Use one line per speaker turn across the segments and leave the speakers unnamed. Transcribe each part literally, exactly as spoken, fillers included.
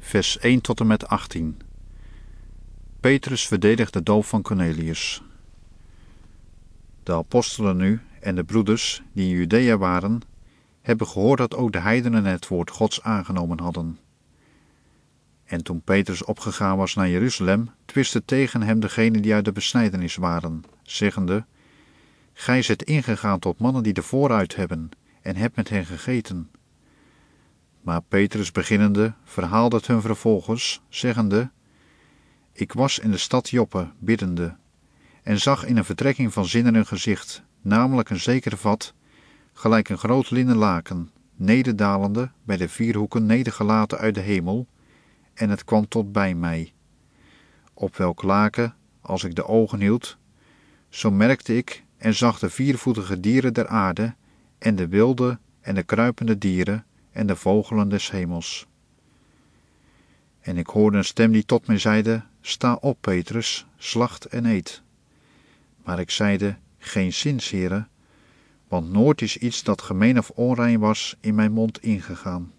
vers één tot en met achttien. Petrus verdedigt de doop van Cornelius. De apostelen nu en de broeders die in Judea waren, hebben gehoord dat ook de heidenen het woord Gods aangenomen hadden. En toen Petrus opgegaan was naar Jeruzalem, twisten tegen hem degenen die uit de besnijdenis waren, zeggende: Gij zijt ingegaan tot mannen die de vooruit hebben, en hebt met hen gegeten. Maar Petrus beginnende verhaalde het hun vervolgens, zeggende: Ik was in de stad Joppe biddende, en zag in een vertrekking van zinnen een gezicht, namelijk een zeker vat, gelijk een groot linnen laken, nederdalende, bij de vier hoeken nedergelaten uit de hemel, en het kwam tot bij mij. Op welk laken, als ik de ogen hield, zo merkte ik en zag de viervoetige dieren der aarde, en de wilde en de kruipende dieren, en de vogelen des hemels. En ik hoorde een stem die tot mij zeide: Sta op, Petrus, slacht en eet. Maar ik zeide: Geen zins, Heere, want nooit is iets dat gemeen of onrein was in mijn mond ingegaan.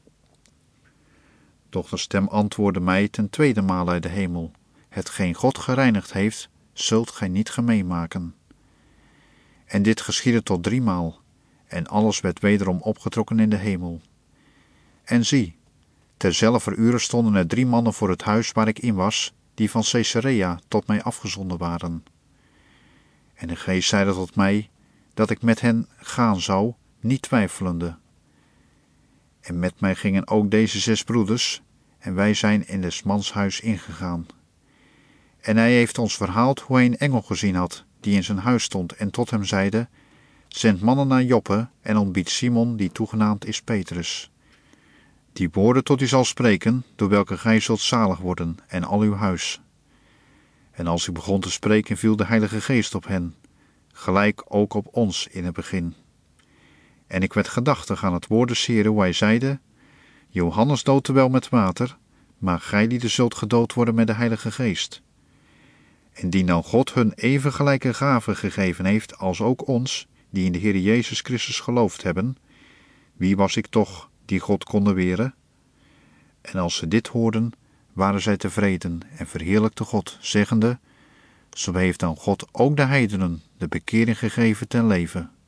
Doch de stem antwoordde mij ten tweede maal uit de hemel: Hetgeen God gereinigd heeft, zult gij niet gemeen maken. En dit geschiedde tot driemaal, en alles werd wederom opgetrokken in de hemel. En zie, terzelfder uren stonden er drie mannen voor het huis waar ik in was, die van Caesarea tot mij afgezonden waren. En de geest zeide tot mij, dat ik met hen gaan zou, niet twijfelende. En met mij gingen ook deze zes broeders, en wij zijn in des mans huis ingegaan. En hij heeft ons verhaald hoe hij een engel gezien had, die in zijn huis stond, en tot hem zeide: Zend mannen naar Joppe, en ontbied Simon, die toegenaamd is Petrus. Die woorden tot u zal spreken, door welke gij zult zalig worden, en al uw huis. En als u begon te spreken, viel de Heilige Geest op hen, gelijk ook op ons in het begin. En ik werd gedachtig aan het woord des Heren, hoe hij zeide: Johannes doodde wel met water, maar gij lieden zult gedood worden met de Heilige Geest. En die nou God hun even gelijke gaven gegeven heeft als ook ons, die in de Heer Jezus Christus geloofd hebben, wie was ik toch die God konden weren? En als ze dit hoorden, waren zij tevreden en verheerlijkten God, zeggende: Zo heeft dan God ook de heidenen de bekering gegeven ten leven.